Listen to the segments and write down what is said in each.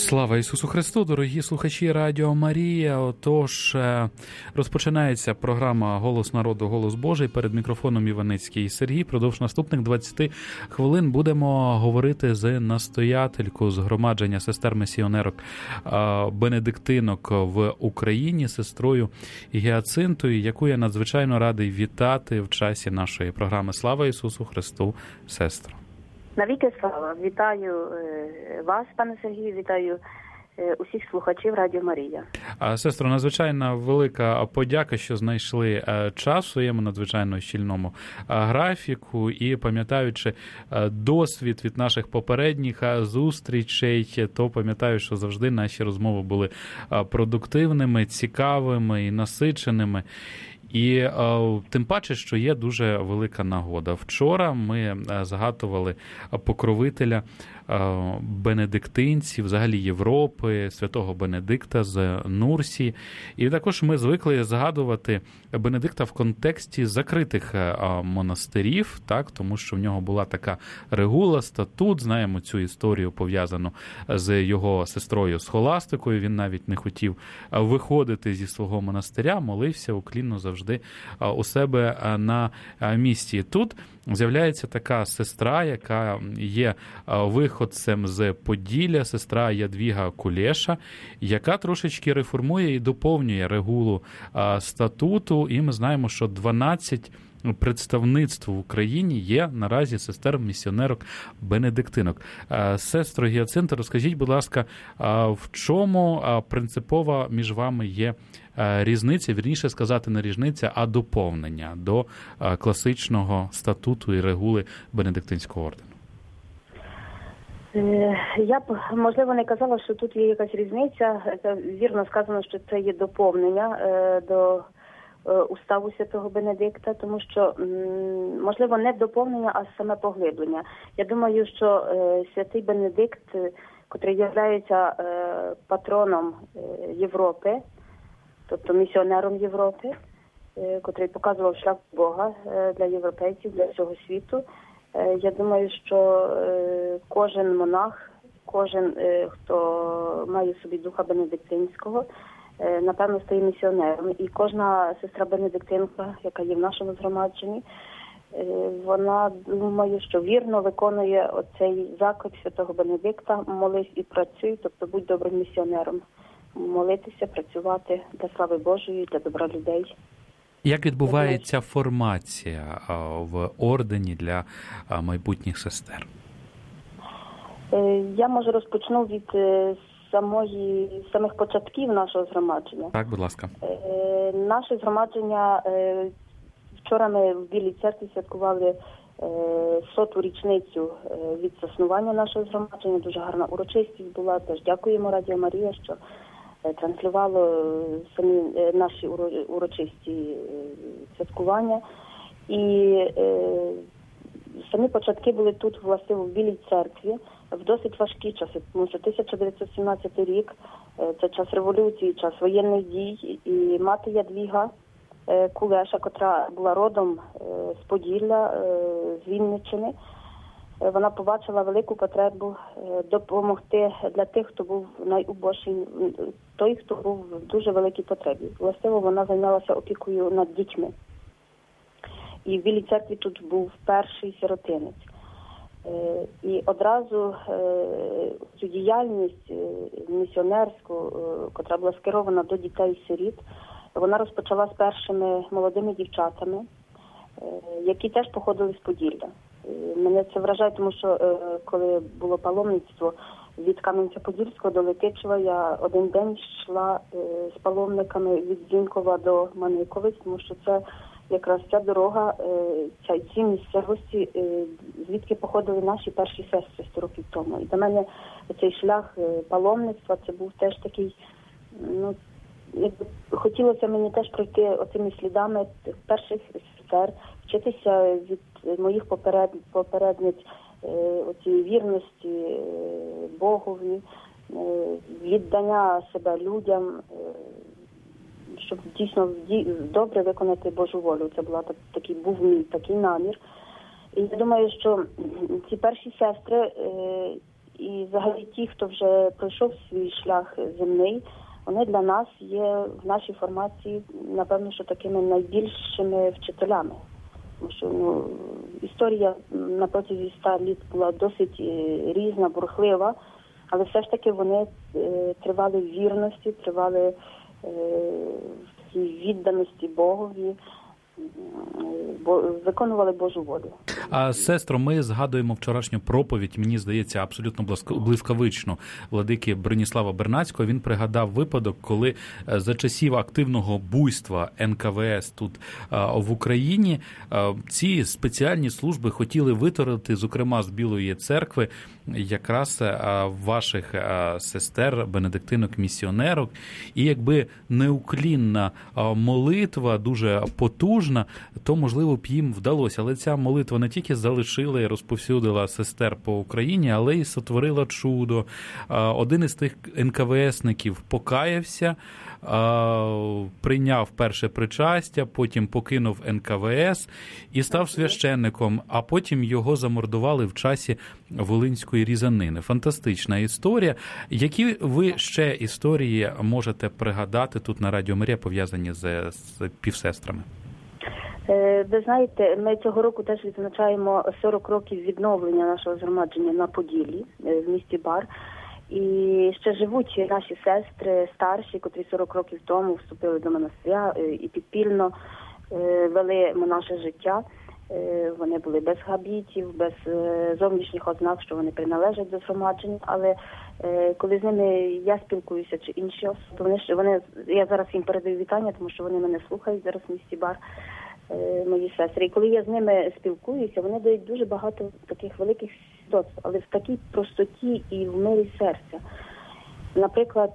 Слава Ісусу Христу, дорогі слухачі Радіо Марія. Отож, розпочинається програма «Голос народу, голос Божий». Перед мікрофоном Іваницький Сергій. Продовж наступних 20 хвилин будемо говорити з настоятелькою згромадження сестер-місіонерок бенедиктинок в Україні, сестрою Гіацинтою, яку я надзвичайно радий вітати в часі нашої програми. Слава Ісусу Христу, сестро! Навіки слава! Вітаю вас, пане Сергію, вітаю усіх слухачів Радіо Марія. Сестро, надзвичайно велика подяка, що знайшли час в своєму надзвичайно щільному графіку і, пам'ятаючи досвід від наших попередніх зустрічей, то пам'ятаю, що завжди наші розмови були продуктивними, цікавими і насиченими. І тим паче, що є дуже велика нагода. Вчора ми згадували покровителя бенедиктинців, взагалі Європи, святого Бенедикта з Нурсії. І також ми звикли згадувати Бенедикта в контексті закритих монастирів, так, тому що в нього була така регула, статут, знаємо цю історію пов'язану з його сестрою Схоластикою. Він навіть не хотів виходити зі свого монастиря, молився уклінно завжди у себе на місці. Тут з'являється така сестра, яка є виходцем з Поділля, сестра Ядвіга Кулеша, яка трошечки реформує і доповнює регулу статуту. І ми знаємо, що 12 представництв в Україні є наразі сестер-місіонерок бенедиктинок. Сестро Гіацинта, розкажіть, будь ласка, в чому принципова між вами є різниця, вірніше сказати, не різниця, а доповнення до класичного статуту і регули Бенедиктинського ордену? Я б, можливо, не казала, що тут є якась різниця. Це вірно сказано, що це є доповнення до уставу святого Бенедикта, тому що, можливо, не доповнення, а саме поглиблення. Я думаю, що святий Бенедикт, котрий є патроном Європи, тобто місіонером Європи, котрий показував шлях Бога для європейців, для всього світу, я думаю, що кожен монах, кожен, хто має в собі духа бенедиктинського, напевно, стає місіонером. І кожна сестра бенедиктинка, яка є в нашому згромадженні, вона, думаю, що вірно виконує оцей заклик святого Бенедикта: молись і працюй, тобто будь добрим місіонером. Молитися, працювати для слави Божої, для добра людей. Як відбувається формація в ордені для майбутніх сестер? Я, може, розпочну від самих початків нашого згромадження. Так, будь ласка. Наше згромадження, вчора ми в Білій церкві святкували 100-ту річницю від заснування нашого згромадження. Дуже гарна урочистість була. Теж дякуємо Радіо Марія, що транслювало самі наші урочисті святкування. І самі початки були тут, власне, в Білій церкві, в досить важкі часи, тому що 1917 рік – це час революції, час воєнних дій, і мати Ядвіга Кулеша, котра була родом з Поділля, з Вінниччини, вона побачила велику потребу допомогти для тих, хто був найубожчий, той, хто був в дуже великій потребі. Власне, вона займалася опікою над дітьми. І в Білій церкві тут був перший сиротинець. І одразу цю діяльність місіонерську, котра була скерована до дітей-сиріт, вона розпочала з першими молодими дівчатами, які теж походили з Поділля. Мене це вражає, тому що коли було паломництво від Кам'янця-Подільського до Летичева, я один день йшла з паломниками від Зінькова до Маниковиць, тому що це якраз ця дорога, ці місцевості, звідки походили наші перші сестри 100 років тому. І для мене цей шлях паломництва, це був теж такий, хотілося мені теж пройти оцими слідами перших сестер, вчитися від моїх попередниць оцієї вірності Богові, віддання себе людям, щоб дійсно добре виконати Божу волю. Це був мій такий намір. І я думаю, що ці перші сестри, і взагалі ті, хто вже пройшов свій шлях земний, вони для нас є в нашій формації, напевно, що такими найбільшими вчителями. Тому що історія на протязі 100 літ була досить різна, бурхлива, але все ж таки вони тривали в вірності, тривали в цій відданості Богові, виконували Божу волю. А, сестро, ми згадуємо вчорашню проповідь, мені здається, абсолютно блискавично, владики Броніслава Бернацького. Він пригадав випадок, коли за часів активного буйства НКВС тут в Україні ці спеціальні служби хотіли виторити, зокрема з Білої церкви, якраз ваших сестер, бенедиктинок-місіонерок. І якби неуклінна молитва, дуже потужна, то, можливо, б їм вдалося. Але ця молитва не тільки залишила і розповсюдила сестер по Україні, але й сотворила чудо. Один із тих НКВСників покаявся, прийняв перше причастя, потім покинув НКВС і став священником, а потім його замордували в часі Волинської різанини. Фантастична історія. Які ви ще історії можете пригадати тут на Радіо Марія, пов'язані з півсестрами? Ви знаєте, ми цього року теж відзначаємо 40 років відновлення нашого згромадження на Поділлі, в місті Бар. І ще живуть наші сестри старші, котрі 40 років тому вступили до монастиря і підпільно вели монаше життя. Вони були без габітів, без зовнішніх ознак, що вони приналежать до згромадження. Але коли з ними я спілкуюся чи інші особи, я зараз їм передаю вітання, тому що вони мене слухають зараз в місті Бар, мої сестри. І коли я з ними спілкуюся, вони дають дуже багато таких великих свідоцтв, але в такій простоті і в мирі серця. Наприклад,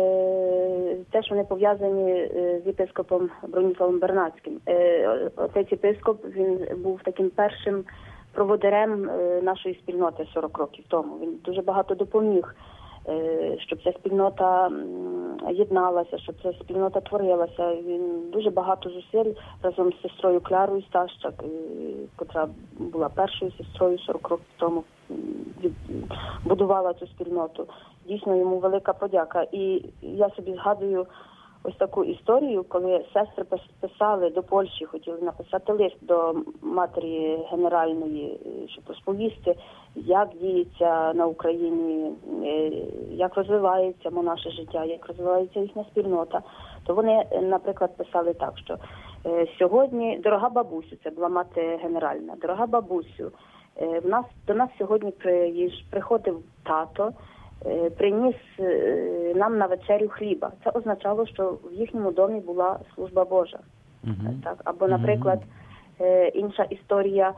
теж вони пов'язані з єпископом Броніславом Бернацьким. Отець єпископ, він був таким першим проводирем нашої спільноти 40 років тому. Він дуже багато допоміг, щоб ця спільнота єдналася, щоб ця спільнота творилася. Він дуже багато зусиль разом з сестрою Клярою Стащак, котра була першою сестрою 40 років тому, будувала цю спільноту. Дійсно, йому велика подяка. І я собі згадую ось таку історію, коли сестри писали до Польщі, хотіли написати лист до матері генеральної, щоб розповісти, як діється на Україні, як розвивається монаше життя, як розвивається їхня спільнота. То вони, наприклад, писали так, що сьогодні, дорога бабусю, це була мати генеральна, дорога бабусю, до нас сьогодні приходив тато, приніс нам на вечерю хліба. Це означало, що в їхньому домі була служба Божа. Так? Або, наприклад, інша історія,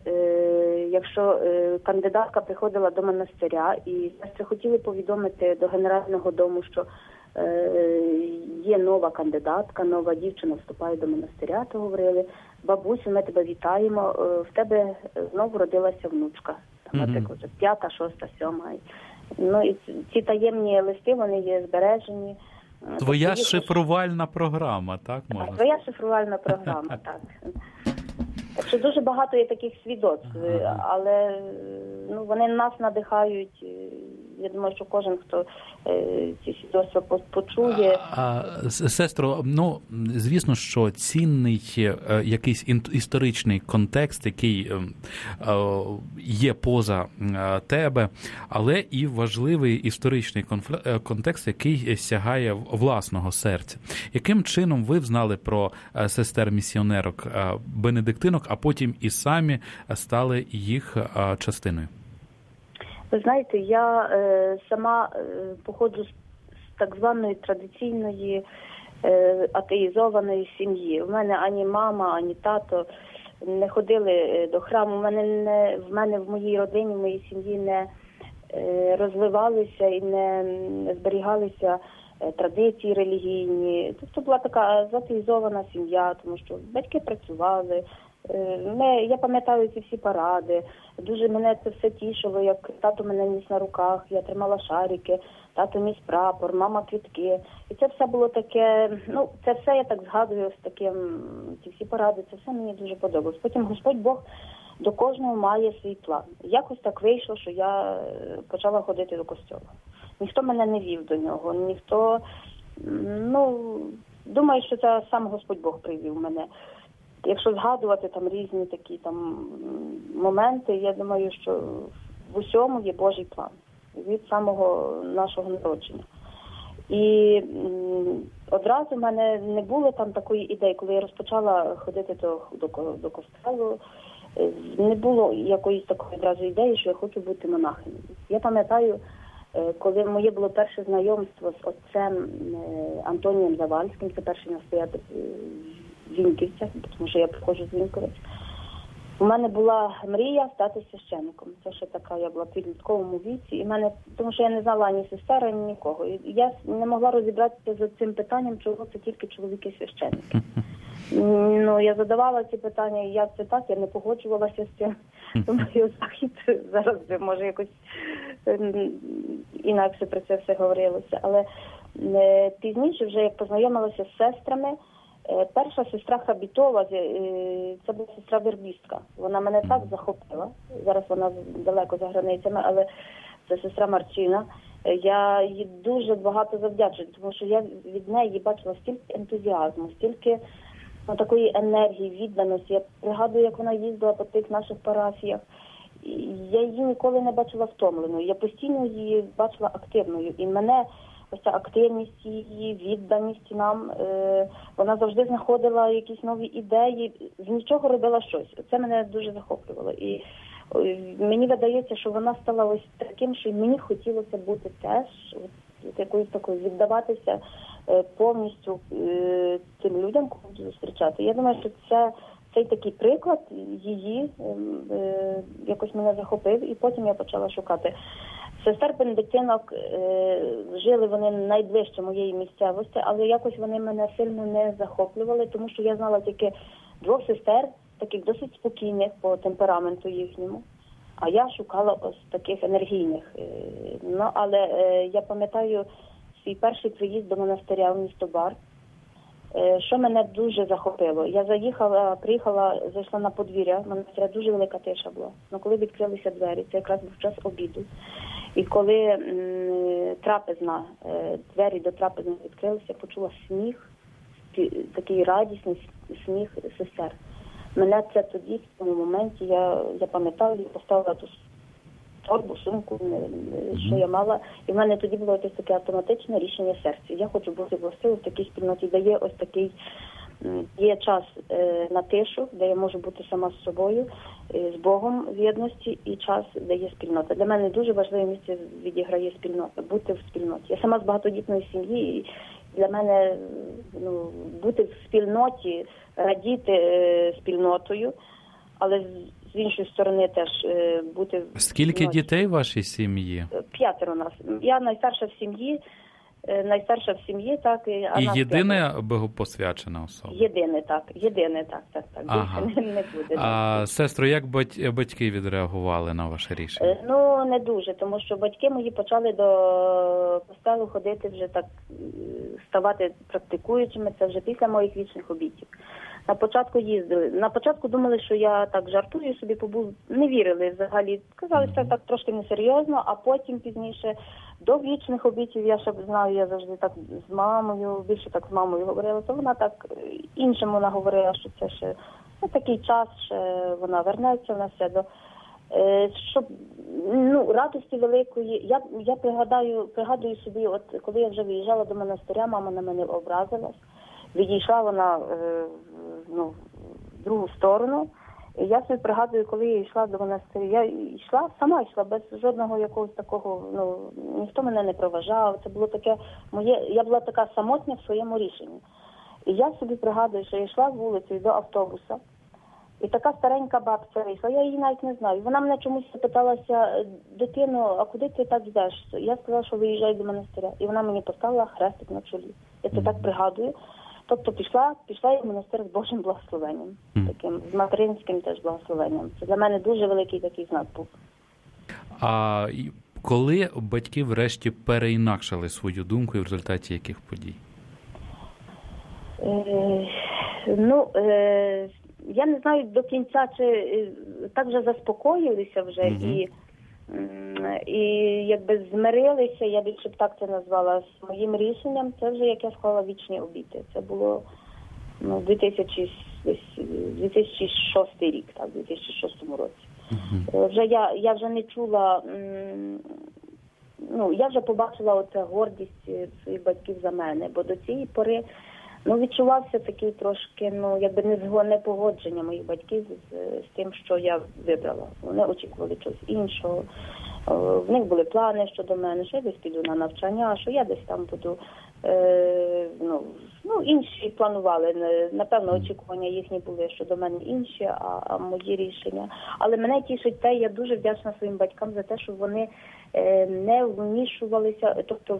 якщо кандидатка приходила до монастиря і сестри хотіли повідомити до Генерального дому, що є нова кандидатка, нова дівчина вступає до монастиря, то говорили: бабусю, ми тебе вітаємо, в тебе знову родилася внучка. Наприклад, 5, 6, 7. Ну і ці таємні листи, вони є збережені. Твоя шифрувальна програма, так можна? Твоя шифрувальна програма, так. Так що дуже багато є таких свідоцтв, але вони нас надихають. Я думаю, що кожен, хто ці свідоцтва почує. Сестро, звісно, що цінний якийсь історичний контекст, який є поза тебе, але і важливий історичний контекст, який сягає власного серця. Яким чином ви взнали про сестер-місіонерок бенедиктинок, а потім і самі стали їх частиною? Ви знаєте, я сама походжу з так званої традиційної атеїзованої сім'ї. У мене ані мама, ані тато не ходили до храму. В моїй родині, в моїй сім'ї не розвивалися і не зберігалися традиції релігійні. Тобто була така затеїзована сім'я, тому що батьки працювали. Я пам'ятаю ці всі паради. Дуже мене це все тішило, як тато мене ніс на руках, я тримала шарики, тато ніс прапор, мама квітки. І це все було таке, це все я так згадую з таким, ці всі паради, це все мені дуже подобалось. Потім Господь Бог до кожного має свій план. Якось так вийшло, що я почала ходити до костьолу. Ніхто мене не вів до нього, ніхто, думаю, що це сам Господь Бог привів мене. Якщо згадувати там різні такі там моменти, я думаю, що в усьому є Божий план від самого нашого народження. І одразу в мене не було там такої ідеї, коли я розпочала ходити до костелу, не було якоїсь такої одразу ідеї, що я хочу бути монахинею. Я пам'ятаю, коли моє було перше знайомство з отцем Антонієм Завальським, це перший настоятель в Віньківцях, тому що я походжу з Віньковець. У мене була мрія стати священником. Це ще така, я була в підлітковому віці, і тому що я не знала ані сестер, ані нікого. І я не могла розібратися з цим питанням, чого це тільки чоловіки-священники. Я задавала ці питання, і як це так, я не погоджувалася з цим. Думаю, Захід зараз би, може, якось інакше про це все говорилося. Але пізніше, вже як познайомилася з сестрами, перша сестра Хабітова, це була сестра вербістка. Вона мене так захопила. Зараз вона далеко за границями, але це сестра Марчина. Я їй дуже багато завдячую, тому що я від неї бачила стільки ентузіазму, стільки такої енергії, відданості. Я пригадую, як вона їздила по тих наших парафіях. Я її ніколи не бачила втомленою. Я постійно її бачила активною. І мене ось ця активність її, відданість нам, вона завжди знаходила якісь нові ідеї, з нічого робила щось. Це мене дуже захоплювало. І мені видається, що вона стала ось таким, що мені хотілося бути теж, якоюсь такою, віддаватися повністю тим людям, кого буду зустрічати. Я думаю, що цей такий приклад її якось мене захопив, і потім я почала шукати. Сестер бенедиктинок, жили вони найближче моєї місцевості, але якось вони мене сильно не захоплювали, тому що я знала тільки двох сестер, таких досить спокійних по темпераменту їхньому, а я шукала ось таких енергійних. Але я пам'ятаю свій перший приїзд до монастиря в місто Бар, що мене дуже захопило. Я зайшла на подвір'я, монастиря, дуже велика тиша була. Але коли відкрилися двері, це якраз був час обіду. І коли двері до трапезни відкрилися, я почула сміх, такий радісний сміх сестер. Мене це тоді, в тому моменті, я пам'ятала, я поставила ту торбу, сумку, що я мала. І в мене тоді було якесь таке автоматичне рішення серця. Я хочу бути властиво в такій спільноті, де є ось такий, є час на тишу, де я можу бути сама з собою, з Богом в єдності, і час, де є спільнота. Для мене дуже важливе місце відіграє спільнота, бути в спільноті. Я сама з багатодітної сім'ї, і для мене бути в спільноті, радіти спільнотою, але з іншої сторони теж бути в спільноті. Скільки дітей в вашій сім'ї? 5 у нас. Я найстарша в сім'ї, так. І єдина богопосвячена особа? Єдине, так. Ага. Більше не буде. Сестро, як батьки відреагували на ваше рішення? Не дуже, тому що батьки мої почали до костелу ходити вже так, ставати практикуючими, це вже після моїх вічних обітів. На початку їздили. На початку думали, що я так жартую собі, не вірили взагалі. Казали, що це так трошки несерйозно, а потім пізніше до вічних обітів, я ще знаю, я завжди так з мамою, більше так з мамою говорила, то вона так іншим вона говорила, що це ще такий час, ще вона вернеться, вона все до... Щоб, радості великої. Я пригадую собі, от коли я вже виїжджала до монастиря, мама на мене образилась. Відійшла вона в другу сторону. І я собі пригадую, коли я йшла до монастиря, я сама йшла, без жодного якогось такого, ніхто мене не проважав. Це було таке я була така самотня в своєму рішенні. І я собі пригадую, що я йшла вулицею до автобуса, і така старенька бабця вийшла, я її навіть не знаю. Вона мене чомусь запиталася: дитино, а куди ти так йдеш? Я сказала, що виїжджаю до монастиря. І вона мені поставила хрестик на чолі. Я це так пригадую. Тобто пішла я в монастир з Божим благословенням, таким, з материнським теж благословенням. Це для мене дуже великий такий знак був. А коли батьки врешті переінакшили свою думку і в результаті яких подій? я не знаю до кінця, чи так вже заспокоїлися вже і якби змирилися, я більше б так це назвала, з моїм рішенням. Це вже як я склала вічні обіти. Це було 2006 рік, так, 2006 році. Вже я вже не чула, я вже побачила оце гордість своїх батьків за мене, бо до цієї пори відчувався такий трошки, якби непогодження моїх батьків з тим, що я вибрала. Вони очікували чогось іншого. В них були плани щодо мене, що я десь піду на навчання, що я десь там буду, інші планували. Напевно, очікування їхні були щодо мене інші, а мої рішення. Але мене тішить те, я дуже вдячна своїм батькам за те, що вони не вмішувалися, тобто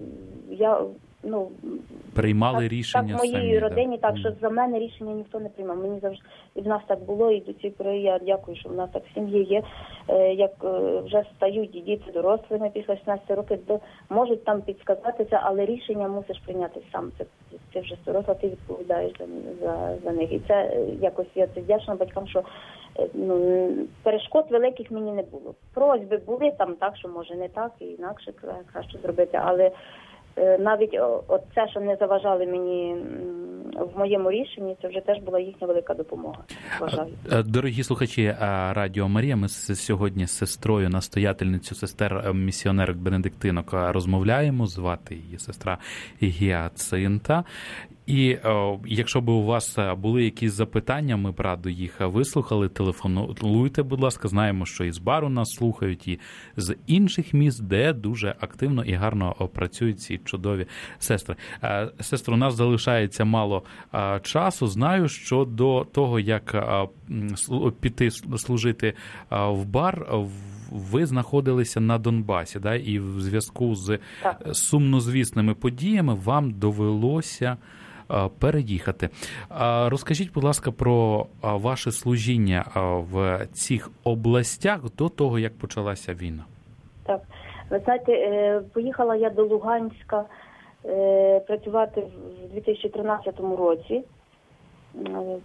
приймали рішення самі. Так, в моїй родині, да. так, що за мене рішення ніхто не приймав. Мені завжди, і в нас так було, і до цієї пори я дякую, що в нас так в сім'ї є. Як вже стають діти дорослими після 16 років, можуть там підсказатися, але рішення мусиш прийняти сам. Ти вже доросла, ти відповідаєш за них. І це якось я вдячна батькам, що перешкод великих мені не було. Просьби були там так, що може не так, і інакше краще зробити, але навіть це, що не заважали мені в моєму рішенні, це вже теж була їхня велика допомога. Вважаю. Дорогі слухачі Радіо Марія, ми сьогодні з сестрою, настоятельницю сестер місіонерок бенедиктинок розмовляємо, звати її сестра Гіацинта. І якщо б у вас були якісь запитання, ми б радо їх вислухали, телефонуйте, будь ласка, знаємо, що і з бару нас слухають, і з інших міст, де дуже активно і гарно працюють ці чудові сестри. Сестро, у нас залишається мало часу. Знаю, що до того, як піти служити в бар, ви знаходилися на Донбасі, да? І в зв'язку з сумнозвісними подіями вам довелося переїхати. Розкажіть, будь ласка, про ваше служіння в цих областях до того, як почалася війна. Так, ви знаєте, поїхала я до Луганська працювати в 2013 році. В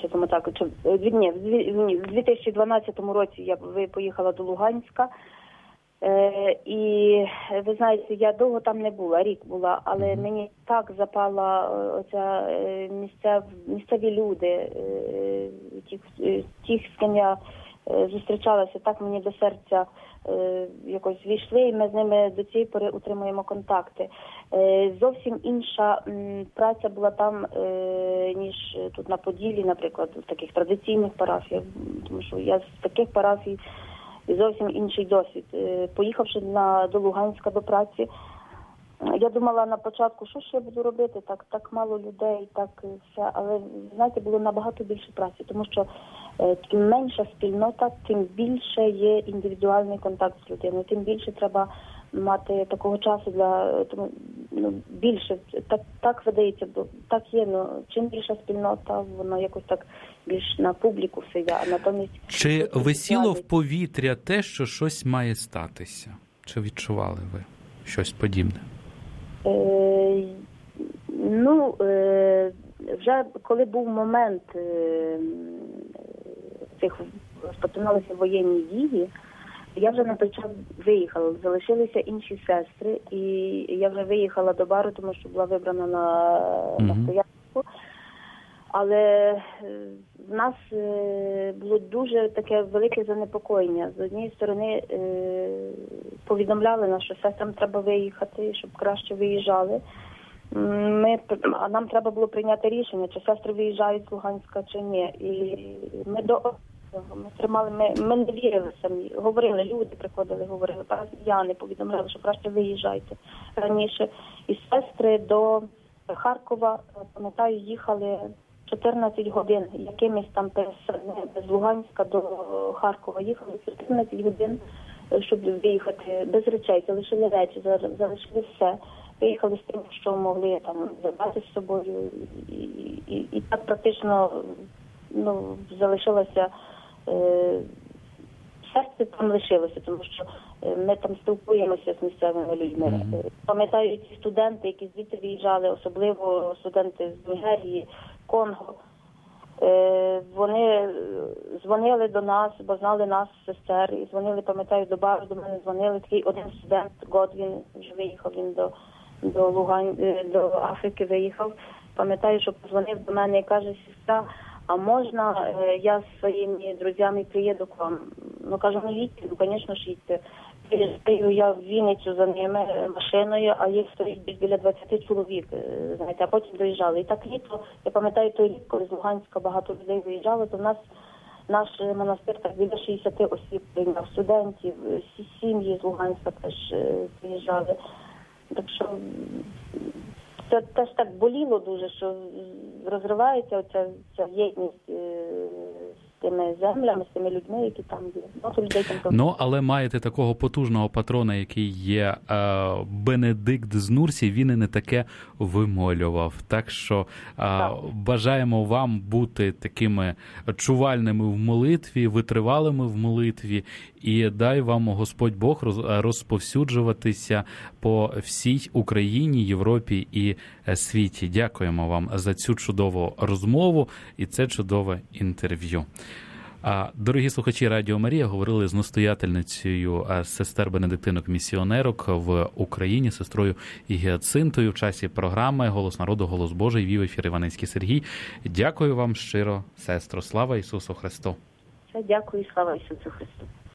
2012 році я поїхала до Луганська. І ви знаєте, я довго там не була, рік була, але мені так запала оця місцеві люди, ті, з ким я зустрічалася, так мені до серця якось війшли, і ми з ними до цієї пори утримуємо контакти. Зовсім інша праця була там, ніж тут на Поділлі, наприклад, в таких традиційних парафіях, тому що я з таких парафій і зовсім інший досвід. Поїхавши до Луганська до праці, я думала на початку, що ж я буду робити, так мало людей, так все, але, знаєте, було набагато більше праці, тому що чим менша спільнота, тим більше є індивідуальний контакт з людиною, тим більше треба мати такого часу більше, так видається, бо так є, чим більша спільнота, воно якось так більш на публіку все йде, а натомість... Чи висіло в повітря те, що щось має статися? Чи відчували ви щось подібне? Вже коли був момент, розпочиналися воєнні дії, я вже на той час виїхала, залишилися інші сестри, і я вже виїхала до бару, тому що була вибрана на стоянку. Але в нас було дуже таке велике занепокоєння. З однієї сторони повідомляли нас, що сестрам треба виїхати, щоб краще виїжджали. А нам треба було прийняти рішення, чи сестри виїжджають з Луганська, чи ні. І ми не вірили самі. Говорили, люди приходили, говорили, парафіяни повідомляли, що краще виїжджайте раніше. І сестри до Харкова, пам'ятаю, їхали 14 годин, якимись там з Луганська до Харкова їхали 14 годин, щоб виїхати без речей, залишили речі, залишили все. Виїхали з тим, що могли там забрати з собою, і так практично залишилося, серце там лишилося, тому що ми там спілкуємося з місцевими людьми. Пам'ятаю, ті студенти, які звідти виїжджали, особливо студенти з Нігерії, Конго, Вони дзвонили до нас, бо знали нас, сестер, і дзвонили, пам'ятаю, до бару, до мене дзвонили. Такий один студент, Годвін, вже виїхав, він до Африки виїхав. Пам'ятаю, що подзвонив до мене і каже: сестра, а можна я з своїми друзями приїду к вам? Ну, кажу, ну їдьте, ну, звісно ж їдьте. Приїжджаю я в Вінницю за ними машиною, а їх стоїть біля 20 чоловік, знаєте, а потім доїжджали. І так літо, я пам'ятаю той рік, коли з Луганська багато людей виїжджало, то в нас наш монастир так біля 60 осіб прийняв, студентів, сім'ї з Луганська теж приїжджали. Так що це теж так боліло дуже, що розривається ця єдність з тими землями, з тими людьми, які там є. Ну, але маєте такого потужного патрона, який є Бенедикт з Нурсі, він і не таке вимолював. Так що бажаємо вам бути такими чувальними в молитві, витривалими в молитві, і дай вам Господь Бог розповсюджуватися по всій Україні, Європі і світі. Дякуємо вам за цю чудову розмову і це чудове інтерв'ю. Дорогі слухачі Радіо Марія, говорили з настоятельницею сестер бенедиктинок-місіонерок в Україні, сестрою Гіацинтою в часі програми «Голос народу, голос Божий». Вів ефір Іваницький Сергій. Дякую вам щиро, сестро. Слава Ісусу Христу! Дякую, слава Ісусу Христу!